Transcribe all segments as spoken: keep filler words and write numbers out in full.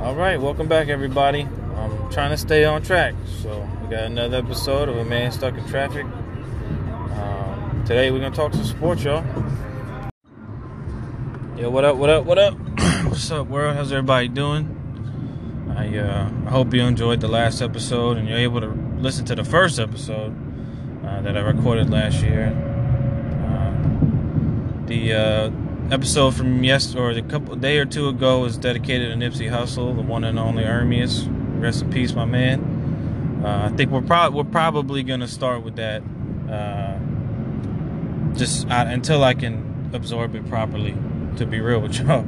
All right, welcome back, everybody. I'm trying to stay on track, so we got another episode of A Man Stuck in Traffic. Um, today we're gonna talk some sports, y'all. Yo, what up? What up? What up? What's up, world? How's everybody doing? I uh, I hope you enjoyed the last episode and you're able to listen to the first episode uh, that I recorded last year. Uh, the uh, episode from yesterday, or a couple day or two ago, was dedicated to Nipsey Hussle, the one and only Ermias. Rest in peace, my man. Uh, I think we're probably we're probably gonna start with that, uh, just uh, until I can absorb it properly. To be real with y'all,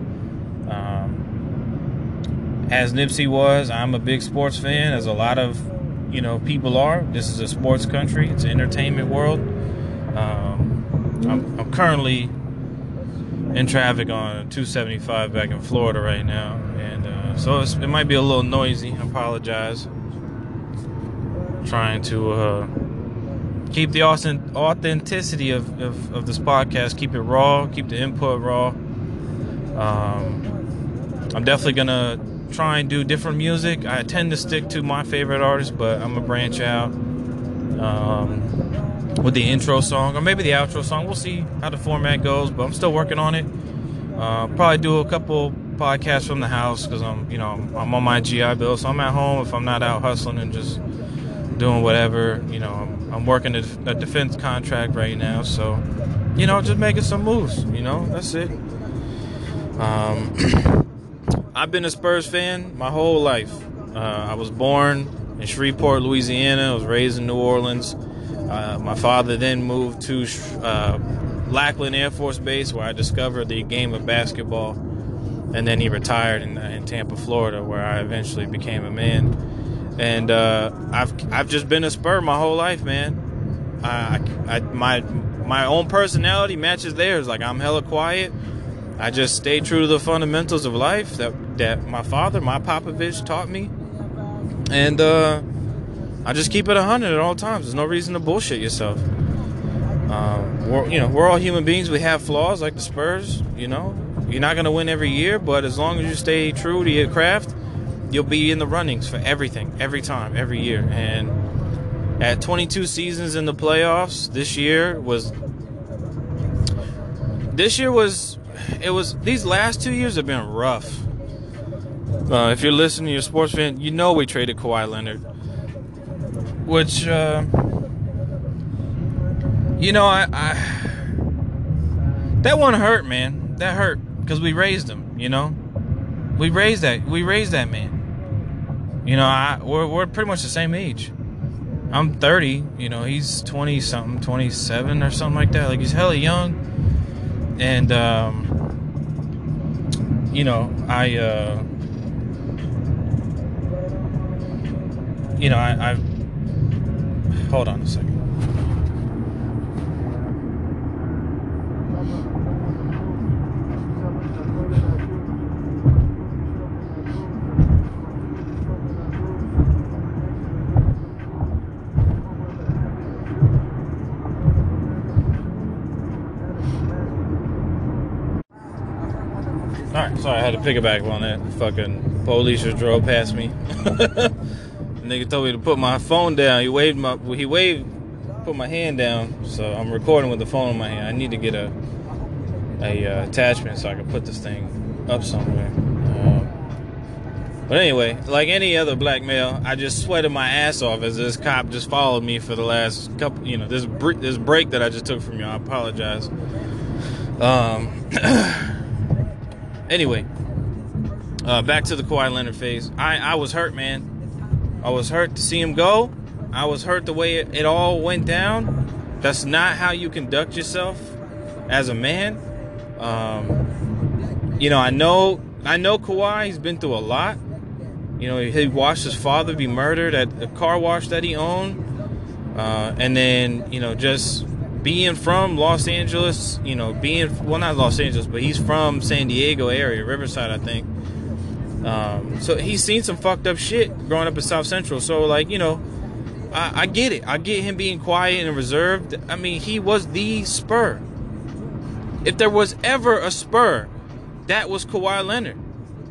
um, as Nipsey was, I'm a big sports fan, as a lot of you know people are. This is a sports country. It's an entertainment world. Um, I'm, I'm currently in traffic on two seventy-five back in Florida right now, and uh, so it's, it might be a little noisy. I apologize. Trying to uh, keep the authenticity of, of, of this podcast, keep it raw, keep the input raw. Um, I'm definitely gonna try and do different music. I tend to stick to my favorite artists, but I'm gonna branch out um, with the intro song or maybe the outro song. We'll see how the format goes, but I'm still working on it. Uh, probably do a couple podcasts from the house because I'm, you know, I'm on my G I Bill, so I'm at home if I'm not out hustling and just doing whatever. You know, I'm, I'm working a, a defense contract right now, so you know, just making some moves. You know, that's it. Um, I've been a Spurs fan my whole life. Uh, I was born in Shreveport, Louisiana. I was raised in New Orleans. Uh, my father then moved to uh, Lackland Air Force Base, where I discovered the game of basketball. And then he retired in, in Tampa, Florida, where I eventually became a man. And uh, I've I've just been a Spur my whole life, man. I, I my my own personality matches theirs. Like, I'm hella quiet. I just stay true to the fundamentals of life that, that my father, my Popovich, taught me. And uh, I just keep it one hundred at all times. There's no reason to bullshit yourself. Um, we're, you know, we're all human beings. We have flaws like the Spurs, you know. You're not going to win every year, but as long as you stay true to your craft, you'll be in the runnings for everything, every time, every year. And at twenty-two seasons in the playoffs, this year was... This year was... It was these last two years have been rough. Uh, if you're listening, you're a sports fan, you know we traded Kawhi Leonard, which uh, you know I, I that one hurt, man. That hurt because we raised him. You know, we raised that we raised that man. You know, I we're we're pretty much the same age. I'm thirty. You know, he's twenty something, twenty-seven or something like that. Like, he's hella young. And, um, you know, I, uh, you know, I, I, hold on a second. Alright, sorry, I had to piggyback on that. Fucking police just drove past me. Nigga told me to put my phone down. He waved my, he waved, put my hand down. So I'm recording with the phone in my hand. I need to get a, a uh, attachment so I can put this thing up somewhere. Um, but anyway, like any other black male, I just sweated my ass off as this cop just followed me for the last couple, you know, this br- this break that I just took from you. I apologize. Um. Anyway, uh, back to the Kawhi Leonard phase. I, I was hurt, man. I was hurt to see him go. I was hurt the way it, it all went down. That's not how you conduct yourself as a man. Um, you know, I know I know Kawhi, he's been through a lot. You know, he watched his father be murdered at the car wash that he owned. Uh, and then, you know, just... being from Los Angeles, you know, being, well, not Los Angeles, but he's from San Diego area, Riverside, I think. Um, so he's seen some fucked up shit growing up in South Central. So, like, you know, I, I get it. I get him being quiet and reserved. I mean, he was the Spur. If there was ever a Spur, that was Kawhi Leonard.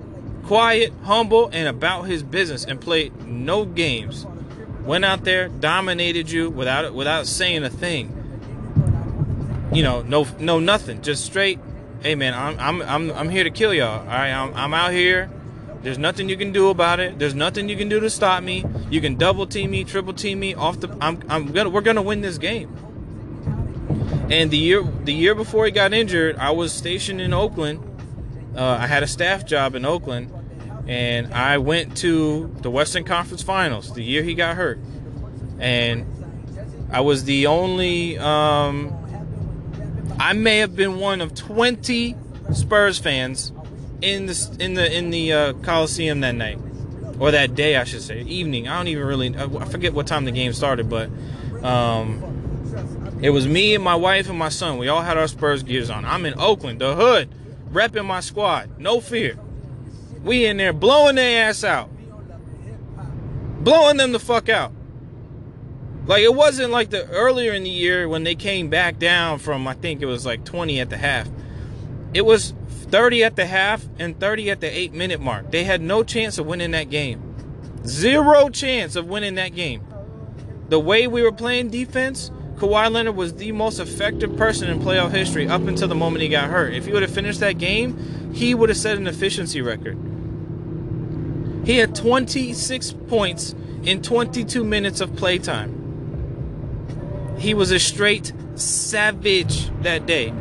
quiet, humble, and about his business, and played no games. Went out there, dominated you without without saying a thing. You know, no no nothing, just straight. Hey man, I'm I'm I'm I'm here to kill y'all. All right, I'm I'm out here. There's nothing you can do about it. There's nothing you can do to stop me. You can double team me, triple team me off the. I'm I'm gonna we're gonna win this game. And the year the year before he got injured, I was stationed in Oakland. Uh, I had a staff job in Oakland, and I went to the Western Conference Finals the year he got hurt. And I was the only. Um, I may have been one of twenty Spurs fans in the in the in the uh, Coliseum that night, or that day, I should say, evening. I don't even really. I forget what time the game started, but. Um, It was me and my wife and my son. We all had our Spurs gears on. I'm in Oakland, the hood, repping my squad. No fear. We in there blowing their ass out. Blowing them the fuck out. Like, it wasn't like the earlier in the year when they came back down from, I think it was like twenty at the half. It was thirty at the half and thirty at the eight minute mark. They had no chance of winning that game. Zero chance of winning that game. The way we were playing defense, Kawhi Leonard was the most effective person in playoff history up until the moment he got hurt. If he would have finished that game, he would have set an efficiency record. He had twenty-six points in twenty-two minutes of playtime. He was a straight savage that day.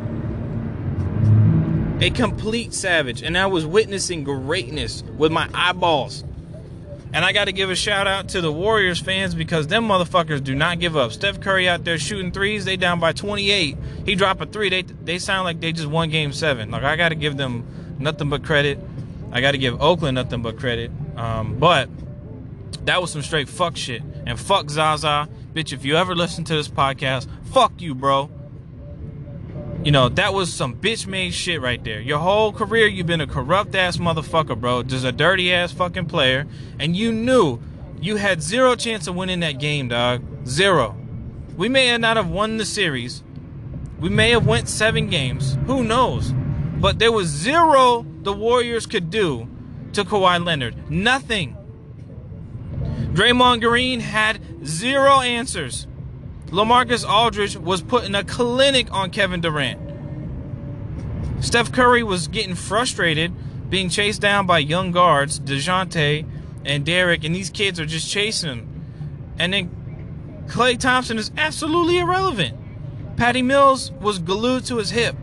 A complete savage. And I was witnessing greatness with my eyeballs. And I got to give a shout out to the Warriors fans, because them motherfuckers do not give up. Steph Curry out there shooting threes. They down by twenty-eight. He dropped a three. They they sound like they just won game seven. Like, I got to give them nothing but credit. I got to give Oakland nothing but credit. Um, but that was some straight fuck shit. And fuck Zaza. Bitch, if you ever listen to this podcast, fuck you, bro. You know, that was some bitch-made shit right there. Your whole career, you've been a corrupt-ass motherfucker, bro. Just a dirty-ass fucking player. And you knew you had zero chance of winning that game, dog. Zero. We may not have won the series. We may have went seven games. Who knows? But there was zero the Warriors could do to Kawhi Leonard. Nothing. Draymond Green had zero answers. LaMarcus Aldridge was putting a clinic on Kevin Durant. Steph Curry was getting frustrated being chased down by young guards, DeJounte and Derek, and these kids are just chasing him. And then Klay Thompson is absolutely irrelevant. Patty Mills was glued to his hip.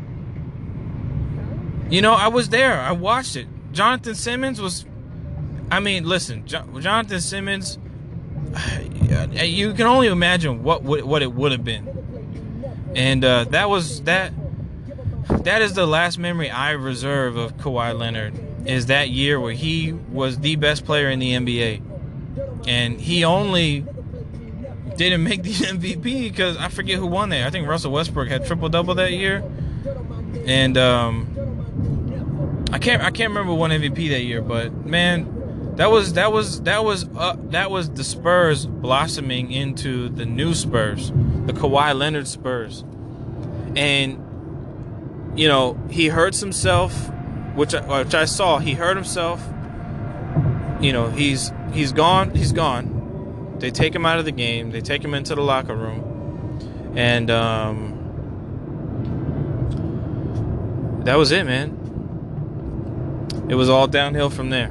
You know, I was there. I watched it. Jonathan Simmons was... I mean, listen, jo- Jonathan Simmons... You can only imagine what what it would have been, and uh, that was that. That is the last memory I reserve of Kawhi Leonard. Is that year where he was the best player in the N B A, and he only didn't make the M V P because I forget who won that. I think Russell Westbrook had triple double that year, and um, I can't I can't remember who won M V P that year, but man. That was that was that was uh, that was the Spurs blossoming into the new Spurs, the Kawhi Leonard Spurs, and you know he hurts himself, which I, which I saw. He hurt himself. You know he's he's gone. He's gone. They take him out of the game. They take him into the locker room, and um, that was it, man. It was all downhill from there.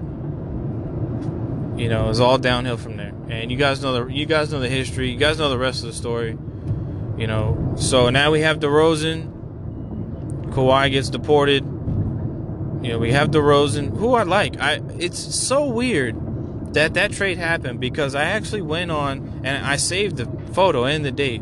You know, it's all downhill from there. And you guys know the you guys know the history. You guys know the rest of the story. You know, so now we have DeRozan. Kawhi gets deported. You know, we have DeRozan, who I like. I it's so weird that that trade happened, because I actually went on and I saved the photo and the date.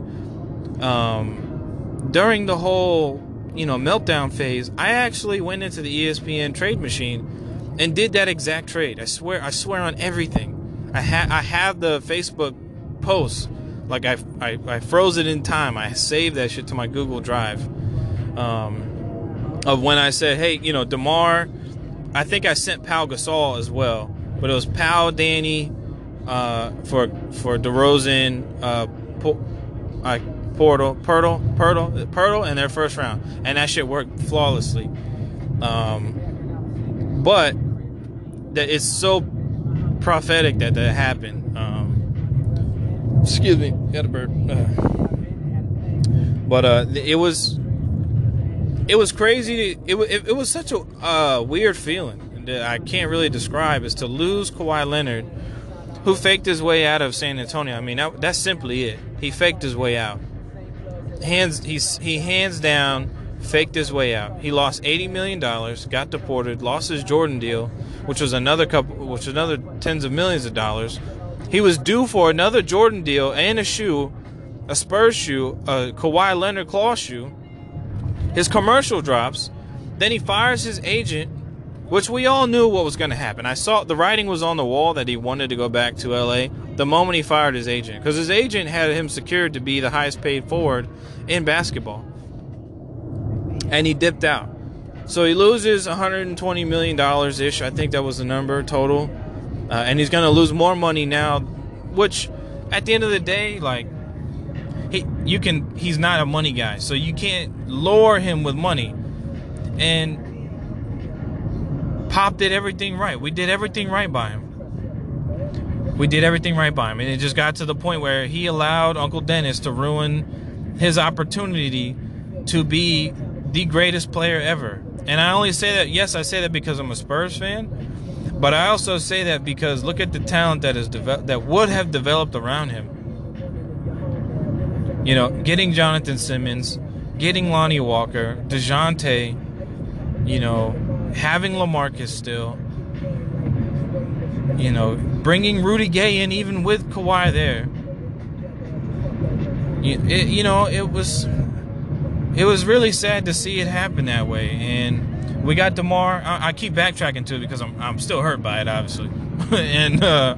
Um, during the whole, you know, meltdown phase, I actually went into the E S P N trade machine and did that exact trade. I swear, I swear on everything. I ha- I have the Facebook post. Like I, I, I froze it in time. I saved that shit to my Google Drive. Um, of when I said, hey, you know, DeMar. I think I sent Pau Gasol as well, but it was Pau, Danny, uh, for for DeRozan, uh, po- uh, Portal, Pirtle, Pirtle, Pirtle, in their first round, and that shit worked flawlessly. Um, but that it's so prophetic that that happened. Um, excuse me, got a bird. Uh, but uh, it was it was crazy. It it, it was such a uh, weird feeling that I can't really describe. Is to lose Kawhi Leonard, who faked his way out of San Antonio. I mean, that, that's simply it. He faked his way out. Hands he's he hands down faked his way out. He lost eighty million dollars, got deported, lost his Jordan deal, which was another couple, which was another tens of millions of dollars. He was due for another Jordan deal and a shoe, a Spurs shoe, a Kawhi Leonard claw shoe. His commercial drops. Then he fires his agent, which we all knew what was going to happen. I saw the writing was on the wall that he wanted to go back to L A the moment he fired his agent, because his agent had him secured to be the highest paid forward in basketball. And he dipped out. So he loses one hundred twenty million dollars ish. I think that was the number total. Uh, and he's going to lose more money now, which at the end of the day, like, he, you can, he's not a money guy. So you can't lure him with money. And Pop did everything right. We did everything right by him. We did everything right by him. And it just got to the point where he allowed Uncle Dennis to ruin his opportunity to be the greatest player ever. And I only say that, yes, I say that because I'm a Spurs fan, but I also say that because look at the talent that is devel- that would have developed around him. You know, getting Jonathan Simmons, getting Lonnie Walker, DeJounte, you know, having LaMarcus still, you know, bringing Rudy Gay in even with Kawhi there. You, it, you know, it was it was really sad to see it happen that way. And we got DeMar. I, I keep backtracking to it because I'm I'm still hurt by it, obviously. and uh,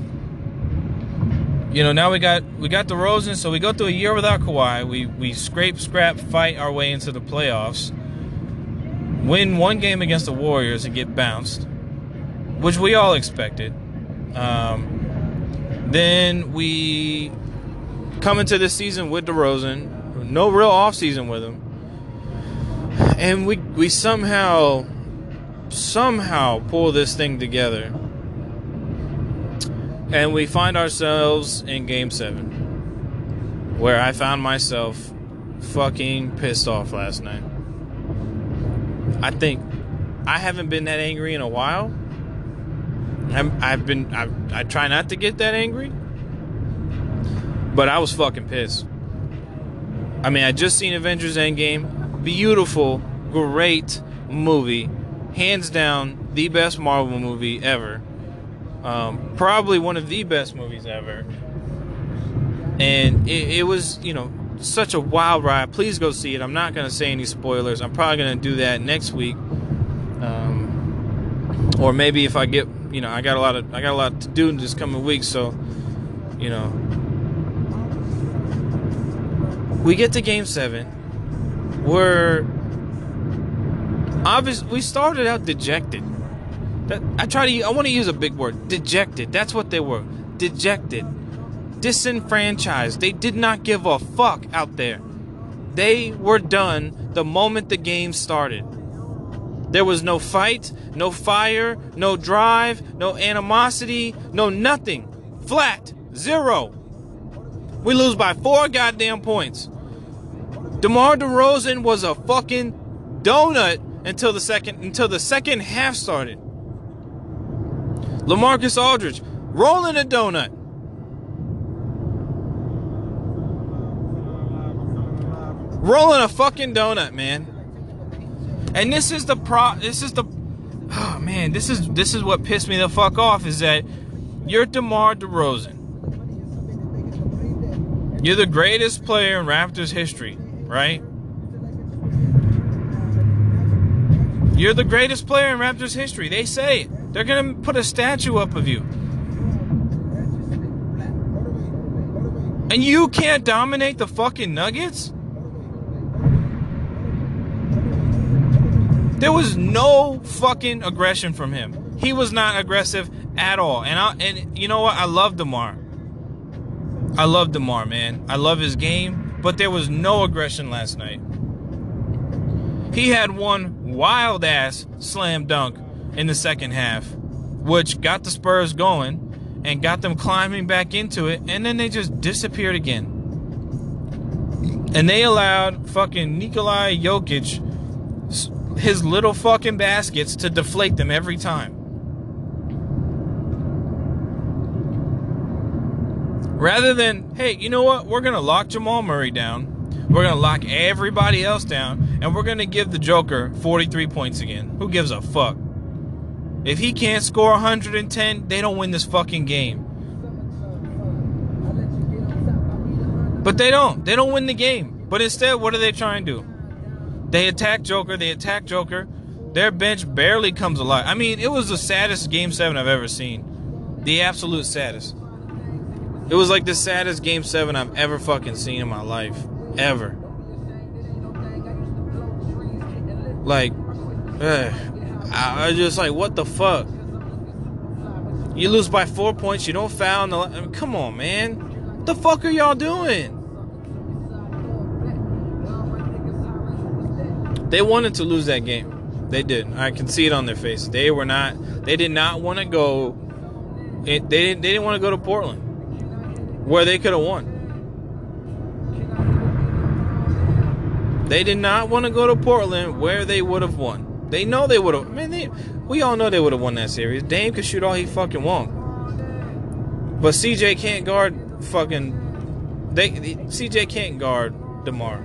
you know, now we got we got DeRozan. So we go through a year without Kawhi. We we scrape, scrap, fight our way into the playoffs. Win one game against the Warriors and get bounced, which we all expected. Um, then we come into this season with DeRozan, no real offseason with him, and we we somehow somehow pull this thing together, and we find ourselves in Game Seven, where I found myself fucking pissed off last night. I think I haven't been that angry in a while. I'm, I've been, I, I try not to get that angry, but I was fucking pissed. I mean, I just seen Avengers Endgame. Beautiful, great movie. Hands down, the best Marvel movie ever. Um, probably one of the best movies ever. And it, it was, you know, such a wild ride. Please go see it. I'm not going to say any spoilers. I'm probably going to do that next week. Um, or maybe if I get, you know, I got a lot of I got a lot to do in this coming week, so, you know. We get to Game seven. We're obviously we started out dejected. That I try to I want to use a big word. Dejected. That's what they were. Dejected. Disenfranchised. They did not give a fuck out there. They were done the moment the game started. There was no fight, no fire, no drive, no animosity, no nothing. Flat. Zero. We lose by four goddamn points. DeMar DeRozan was a fucking donut until the second until the second half started. LaMarcus Aldridge rolling a donut. Rolling a fucking donut, man. And this is the pro this is the oh man, this is this is what pissed me the fuck off, is that you're DeMar DeRozan. You're the greatest player in Raptors history, right? You're the greatest player in Raptors history. They say it. They're gonna put a statue up of you. And you can't dominate the fucking Nuggets? There was no fucking aggression from him. He was not aggressive at all. And I, and you know what? I love DeMar. I love DeMar, man. I love his game. But there was no aggression last night. He had one wild-ass slam dunk in the second half which got the Spurs going and got them climbing back into it, and then they just disappeared again. And they allowed fucking Nikola Jokic, his little fucking baskets, to deflate them every time. Rather than, hey, you know what? We're going to lock Jamal Murray down. We're going to lock everybody else down. And we're going to give the Joker forty-three points again. Who gives a fuck? If he can't score one hundred ten, they don't win this fucking game. But they don't. They don't win the game. But instead, what are they trying to do? They attack Joker. They attack Joker. Their bench barely comes alive. I mean, it was the saddest Game seven I've ever seen. The absolute saddest. It was like the saddest Game seven I've ever fucking seen in my life. Ever. Like, ugh, I was just like, what the fuck? You lose by four points. You don't foul. In the, I mean, come on, man. What the fuck are y'all doing? They wanted to lose that game. They did. I can see it on their faces. They were not. They did not want to go. It, they didn't. They didn't want to go to Portland, where they could have won. They did not want to go to Portland, where they would have won. They know they would have. I mean, they, we all know they would have won that series. Dame could shoot all he fucking want, but C J can't guard fucking. They, they C J can't guard DeMar.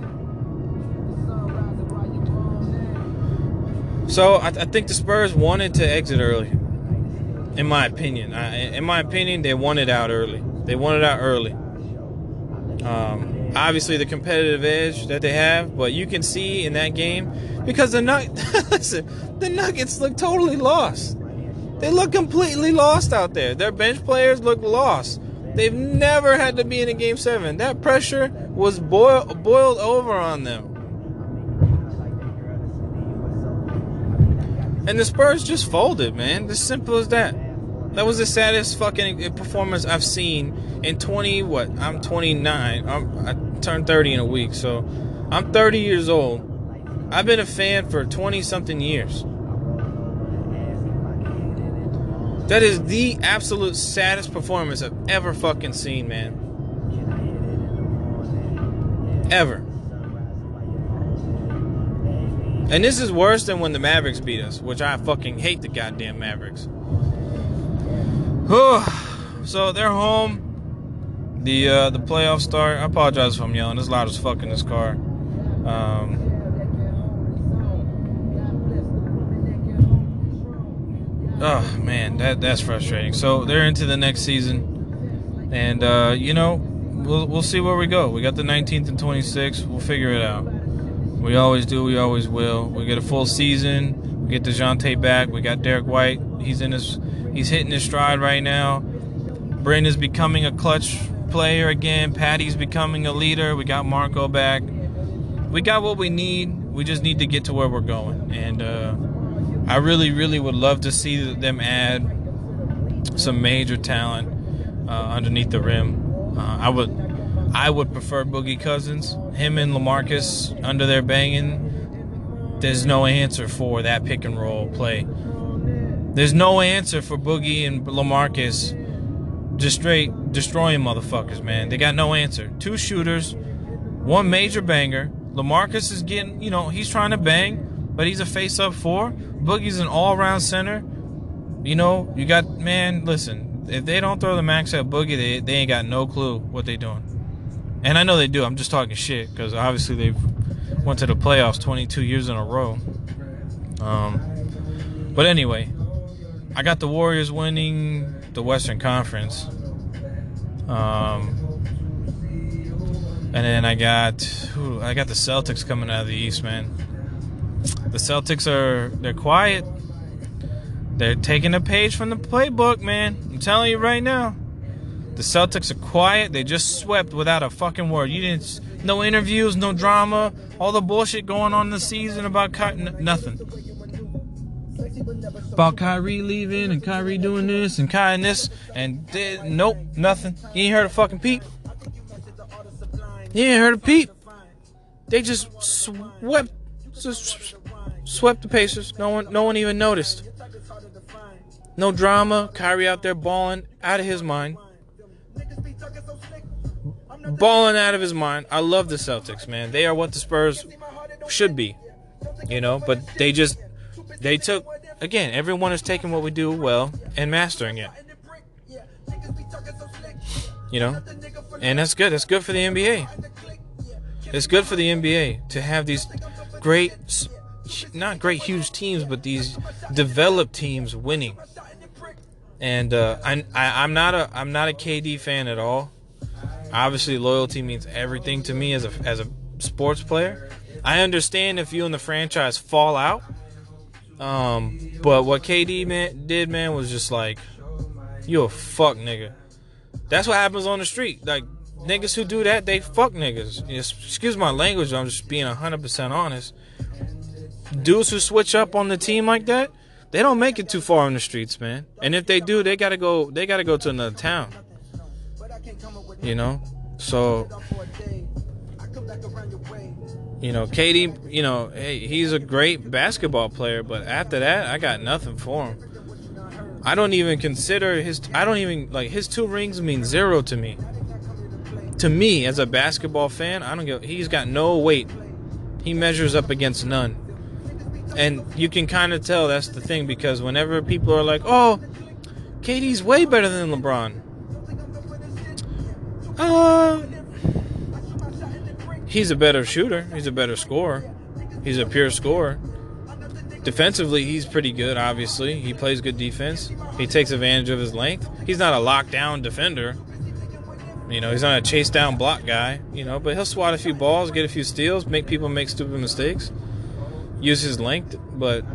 So I, I think the Spurs wanted to exit early. In my opinion, I, in my opinion, they wanted out early. They wanted out early. Um, obviously, the competitive edge that they have, but you can see in that game because the Nug- listen, the Nuggets look totally lost. They look completely lost out there. Their bench players look lost. They've never had to be in a game seven. That pressure was boil- boiled over on them. And the Spurs just folded, man. As simple as that. That was the saddest fucking performance I've seen in twenty, what? I'm twenty-nine. I'm, I turned thirty in a week, so I'm thirty years old. I've been a fan for twenty-something years. That is the absolute saddest performance I've ever fucking seen, man. Ever. And this is worse than when the Mavericks beat us, which I fucking hate the goddamn Mavericks. So they're home. The uh, the playoffs start. I apologize if I'm yelling. It's loud as fuck in this car. Um, oh man, that that's frustrating. So they're into the next season, and uh, you know, we'll we'll see where we go. We got the nineteenth and twenty-sixth. We'll figure it out. We always do. We always will. We get a full season. We get DeJounte back. We got Derek White. He's in his. He's hitting his stride right now. Bryn is becoming a clutch player again. Patty's becoming a leader. We got Marco back. We got what we need. We just need to get to where we're going. And uh, I really, really would love to see them add some major talent uh, underneath the rim. Uh, I would. I would prefer Boogie Cousins. Him and LaMarcus under their banging. There's no answer for that pick and roll play. There's no answer for Boogie and LaMarcus just straight destroying motherfuckers, man. They got no answer. Two shooters, one major banger. LaMarcus is getting, you know, he's trying to bang, but he's a face-up four. Boogie's an all-around center. You know, you got, man, listen, if they don't throw the max at Boogie, they, they ain't got no clue what they doing. And I know they do. I'm just talking shit because obviously they've went to the playoffs twenty-two years in a row. Um, but anyway, I got the Warriors winning the Western Conference. Um, and then I got ooh, I got the Celtics coming out of the East, man. The Celtics are they're quiet. They're taking a page from the playbook, man. I'm telling you right now. The Celtics are quiet. They just swept without a fucking word. You didn't, no interviews, no drama, all the bullshit going on in the season about Ky- n- nothing. About Kyrie leaving and Kyrie doing this and Kyrie and this and they, nope, nothing. You ain't heard a fucking peep. You ain't heard a peep. They just swept, just swept the Pacers. No one, no one even noticed. No drama. Kyrie out there balling out of his mind. Balling out of his mind. I love the Celtics, man. They are what the Spurs should be. You know, but they just, they took, again, everyone is taking what we do well and mastering it. You know, and that's good. That's good for the N B A. It's good for the N B A to have these great, not great huge teams, but these developed teams winning. And uh, I, I, I'm not a, I'm not a K D fan at all. Obviously, loyalty means everything to me as a, as a sports player. I understand if you and the franchise fall out, um, but what K D man, did, man, was just like, you a fuck nigga. That's what happens on the street. Like, niggas who do that, they fuck niggas. Excuse my language, I'm just being one hundred percent honest. Dudes who switch up on the team like that, they don't make it too far in the streets, man. And if they do, they gotta go. They gotta go to another town. You know, so you know, K D. You know, hey, he's a great basketball player, but after that, I got nothing for him. I don't even consider his. I don't even like his two rings mean zero to me. To me, as a basketball fan, I don't give. He's got no weight. He measures up against none. And you can kind of tell that's the thing, because whenever people are like, oh, K D's way better than LeBron. Uh, he's a better shooter. He's a better scorer. He's a pure scorer. Defensively, he's pretty good, obviously. He plays good defense. He takes advantage of his length. He's not a lockdown defender. You know, he's not a chase down block guy, you know, but he'll swat a few balls, get a few steals, make people make stupid mistakes, use his length. But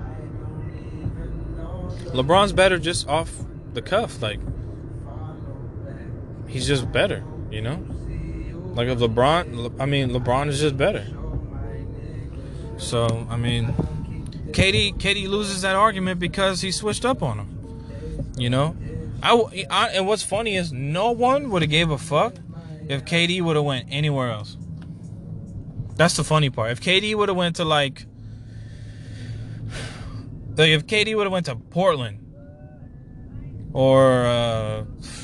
LeBron's better just off the cuff. Like, he's just better, you know? Like, if LeBron, I mean, LeBron is just better. So, I mean, K D, K D loses that argument because he switched up on him, you know? I, I, and what's funny is no one would have gave a fuck if K D would have went anywhere else. That's the funny part. If K D would have went to like, like if K D would have went to Portland or uh,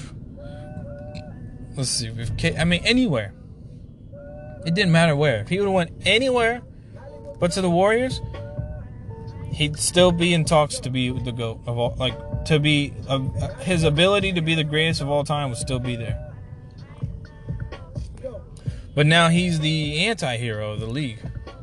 let's see, if K, I mean anywhere, it didn't matter where. If he would have went anywhere but to the Warriors, he'd still be in talks to be the GOAT of all, like to be uh, his ability to be the greatest of all time would still be there. But now he's the anti-hero of the league.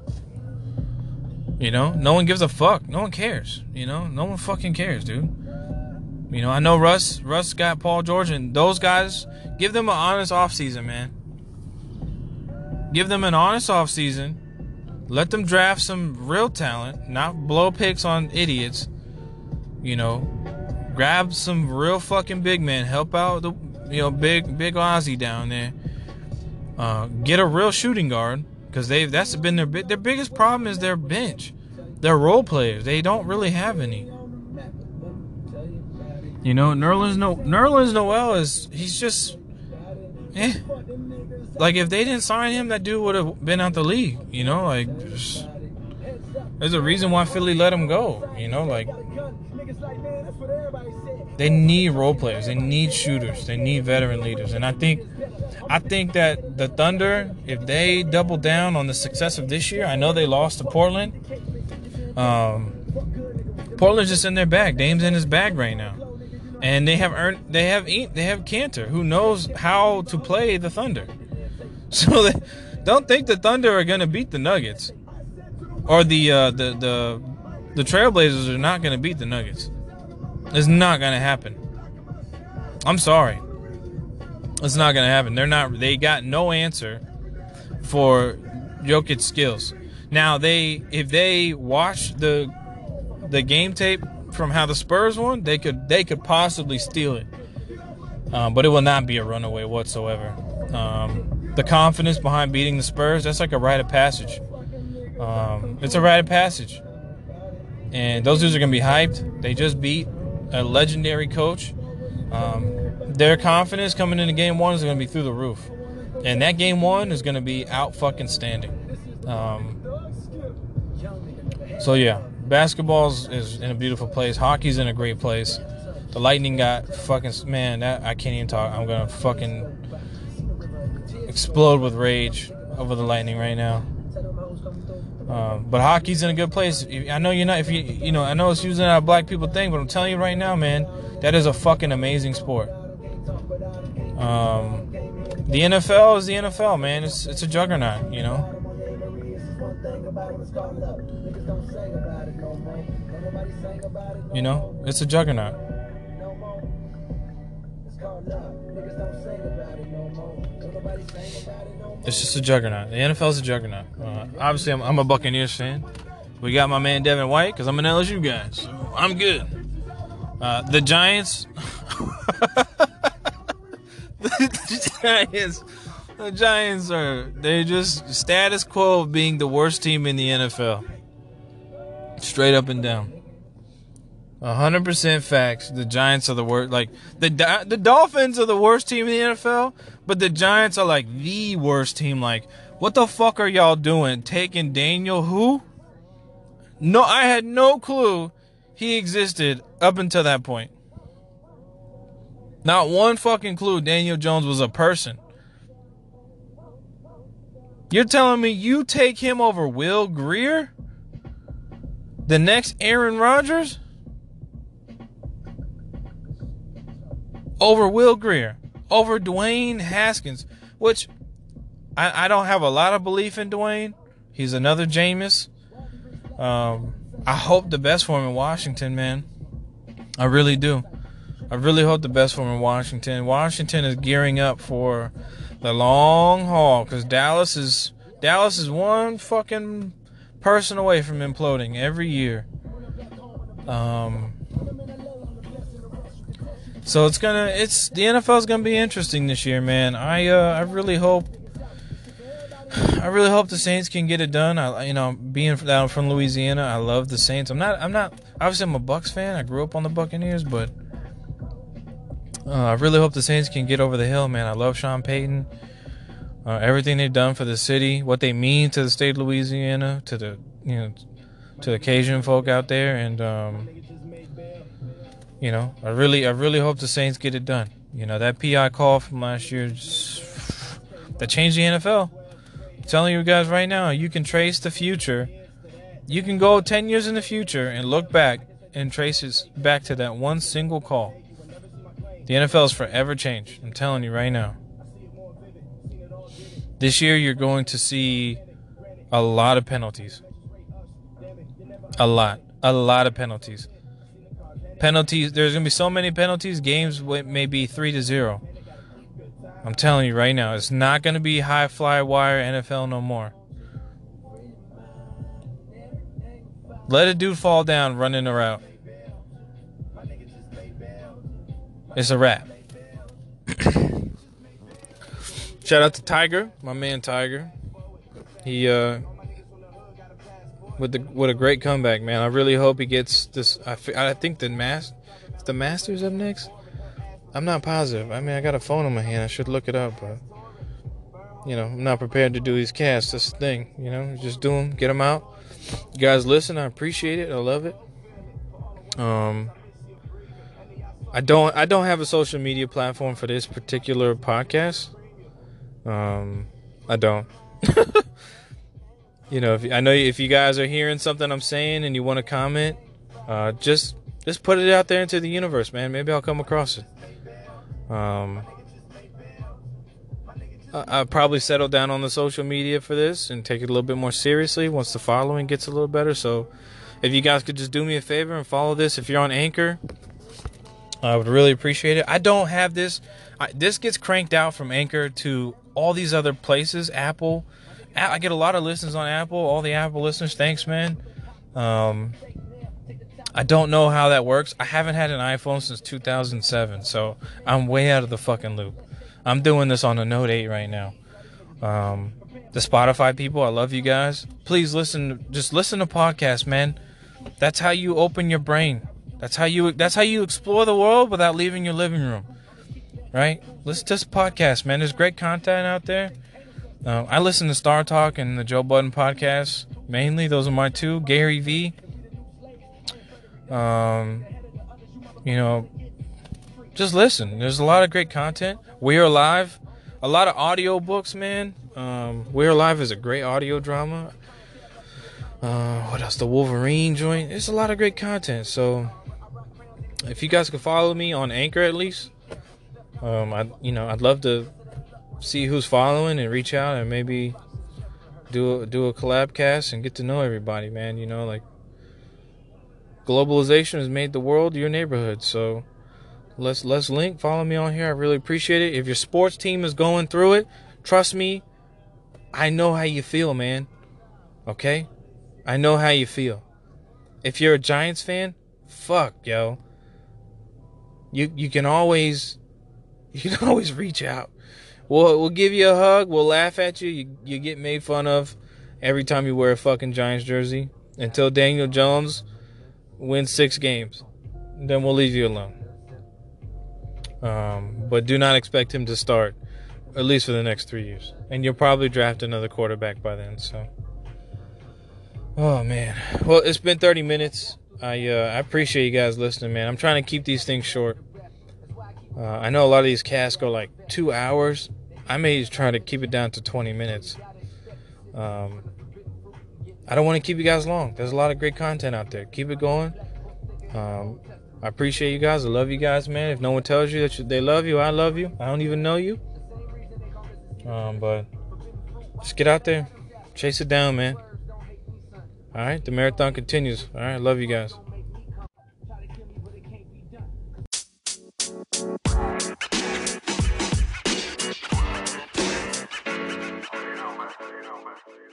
You know, no one gives a fuck. No one cares. You know, no one fucking cares, dude. You know, I know Russ. Russ got Paul George, and those guys, give them an honest offseason, man. Give them an honest offseason. Let them draft some real talent, not blow picks on idiots. You know, grab some real fucking big men. Help out the, you know, big big Ozzy down there. Uh, get a real shooting guard, because they've that's been their their biggest problem is their bench, their role players. They don't really have any. You know, Nerlens no Nerlens Noel is he's just, eh. Like, if they didn't sign him, that dude would have been out the league. You know, like, there's a reason why Philly let him go. You know, like, they need role players. They need shooters. They need veteran leaders. And I think, I think that the Thunder, if they double down on the success of this year, I know they lost to Portland. Um, Portland's just in their bag. Dame's in his bag right now, and they have earned. They have they have Cantor, who knows how to play the Thunder. So they, don't think the Thunder are going to beat the Nuggets, or the uh, the the the Trailblazers are not going to beat the Nuggets. It's not going to happen. I'm sorry. It's not going to happen. They're not. They got no answer for Jokic's skills. Now they, if they watch the the game tape from how the Spurs won, they could they could possibly steal it, um, but it will not be a runaway whatsoever. Um, The confidence behind beating the Spurs, that's like a rite of passage. Um, it's a rite of passage. And those dudes are going to be hyped. They just beat a legendary coach. Um, their confidence coming into game one is going to be through the roof. And that game one is going to be out fucking standing. Um, so, yeah, basketball is in a beautiful place. Hockey's in a great place. The Lightning got fucking man. That I can't even talk. I'm gonna fucking explode with rage over the Lightning right now. Uh, but hockey's in a good place. I know you're not. If you you know, I know it's using a black people thing, but I'm telling you right now, man, that is a fucking amazing sport. Um, the N F L is the N F L, man. It's it's a juggernaut, you know. You know, it's a juggernaut. It's just a juggernaut. The N F L is a juggernaut. Uh, obviously, I'm, I'm a Buccaneers fan. We got my man Devin White because I'm an L S U guy, so I'm good. Uh, the Giants, the Giants, the Giants are they just status quo of being the worst team in the N F L. Straight up and down. one hundred percent facts. The Giants are the worst. Like, the the Dolphins are the worst team in the N F L, but the Giants are, like, the worst team. Like, what the fuck are y'all doing? Taking Daniel who? No, I had no clue he existed up until that point. Not one fucking clue Daniel Jones was a person. You're telling me you take him over Will Grier? The next Aaron Rodgers? Over Will Grier, over Dwayne Haskins, which I, I don't have a lot of belief in Dwayne. He's another Jameis. Um, I hope the best for him in Washington, man. I really do. I really hope the best for him in Washington. Washington is gearing up for the long haul because Dallas is Dallas is one fucking person away from imploding every year. Um. So it's gonna, it's the N F L is gonna be interesting this year, man. I uh, I really hope, I really hope the Saints can get it done. I, you know, being down from Louisiana, I love the Saints. I'm not, I'm not. Obviously, I'm a Bucs fan. I grew up on the Buccaneers, but uh, I really hope the Saints can get over the hill, man. I love Sean Payton. Uh, everything they've done for the city, what they mean to the state of Louisiana, to the you know, to the Cajun folk out there, and. Um, You know, I really, I really hope the Saints get it done. You know, that P I call from last year, just, that changed the N F L. I'm telling you guys right now, you can trace the future. You can go ten years in the future and look back and trace it back to that one single call. The N F L is forever changed. I'm telling you right now. This year, you're going to see a lot of penalties. A lot. A lot of penalties. Penalties, there's going to be so many penalties, games may be three to zero. I'm telling you right now, it's not going to be high fly wire N F L no more. Let a dude fall down running a route. It's a wrap. Shout out to Tiger, my man Tiger. He, uh... With the with a great comeback, man. I really hope he gets this. I, I think the mas, is the Masters up next. I'm not positive. I mean, I got a phone in my hand. I should look it up, but you know, I'm not prepared to do these casts. That's the thing. You know, just do them, get them out. You guys listen. I appreciate it. I love it. Um, I don't I don't have a social media platform for this particular podcast. Um, I don't. You know, if I know if you guys are hearing something I'm saying and you want to comment, uh, just just put it out there into the universe, man. Maybe I'll come across it. Um, I, I'll probably settle down on the social media for this and take it a little bit more seriously once the following gets a little better. So, if you guys could just do me a favor and follow this, if you're on Anchor, I would really appreciate it. I don't have this. I, this gets cranked out from Anchor to all these other places, Apple. I get a lot of listens on Apple. All the Apple listeners, thanks, man. Um, I don't know how that works. I haven't had an iPhone since two thousand seven, so I'm way out of the fucking loop. I'm doing this on a Note eight right now. Um, the Spotify people, I love you guys. Please listen. Just listen to podcasts, man. That's how you open your brain. That's how you. That's how you explore the world without leaving your living room. Right? Listen to this podcast, man. There's great content out there. Uh, I listen to Star Talk and the Joe Budden podcast mainly. Those are my two. Gary V. Um, you know, just listen. There's a lot of great content. We're Alive, a lot of audio books, man. Um, We're Alive is a great audio drama. Uh, what else? The Wolverine joint. There's a lot of great content. So if you guys could follow me on Anchor at least, um, I you know I'd love to see who's following and reach out and maybe do a, do a collab cast and get to know everybody, man. You know, like globalization has made the world your neighborhood. So let's let's link. Follow me on here. I really appreciate it. If your sports team is going through it, trust me, I know how you feel, man. Okay? I know how you feel. If you're a Giants fan, fuck, yo. You you can always you can always reach out. We'll we'll give you a hug. We'll laugh at you. You you get made fun of every time you wear a fucking Giants jersey until Daniel Jones wins six games. Then we'll leave you alone. Um, but do not expect him to start at least for the next three years. And you'll probably draft another quarterback by then. So, oh man. Well, it's been thirty minutes. I uh, I appreciate you guys listening, man. I'm trying to keep these things short. Uh, I know a lot of these casts go like two hours. I may just try to keep it down to twenty minutes. Um, I don't want to keep you guys long. There's a lot of great content out there. Keep it going. Um, I appreciate you guys. I love you guys, man. If no one tells you that you, they love you, I love you. I don't even know you. Um, but just get out there. Chase it down, man. All right? The marathon continues. All right? Love you guys. You know, man. You know, man.